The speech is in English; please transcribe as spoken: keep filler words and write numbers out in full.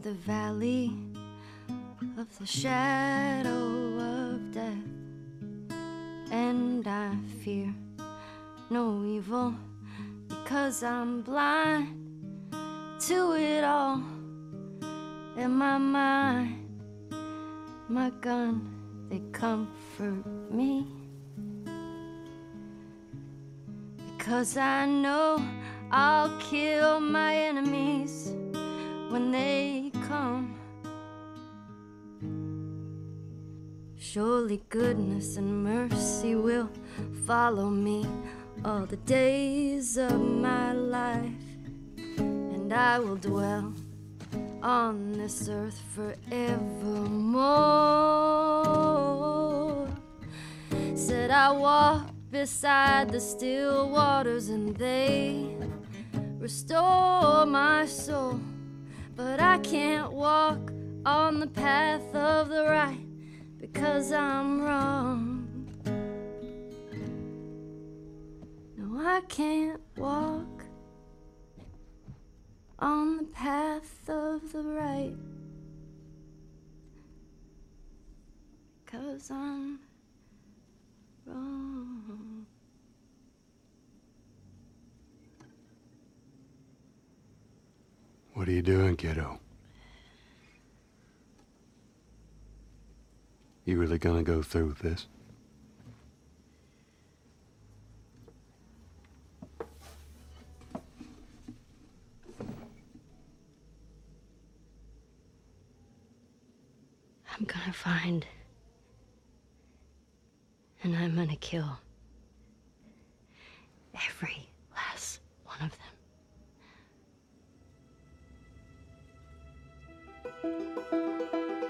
the valley of the shadow of death, and I fear no evil because I'm blind to it all. In my mind, my gun, they comfort me, because I know I'll kill my enemies when they come. Surely goodness and mercy will follow me all the days of my life, and I will dwell on this earth forevermore. Said I walk beside the still waters and they restore my soul, but I can't walk on the path of the right because I'm wrong. No, I can't walk on the path of the right because I'm wrong. What are you doing, kiddo? You really gonna go through with this? I'm gonna find, and I'm gonna kill every last one of them.